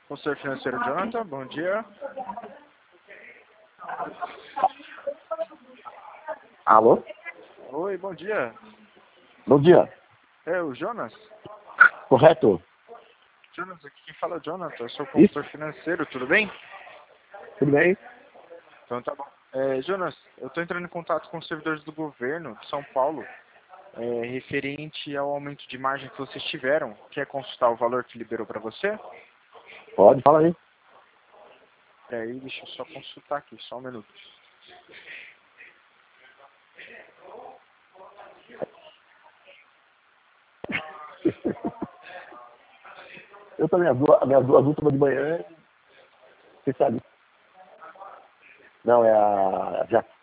Consultor financeiro Jonathan, bom dia. Alô? Oi, bom dia. Bom dia. É o Jonas? Correto? Jonas, aqui quem fala é o Jonathan, eu sou consultor financeiro, tudo bem? Tudo bem? Então tá bom. Jonas, eu estou entrando em contato com os servidores do governo de São Paulo, referente ao aumento de margem que vocês tiveram. Quer consultar o valor que liberou para você? Pode, fala aí. Aí, deixa eu só consultar aqui, só um minuto. Eu também, as duas últimas de manhã, você sabe. Não, é a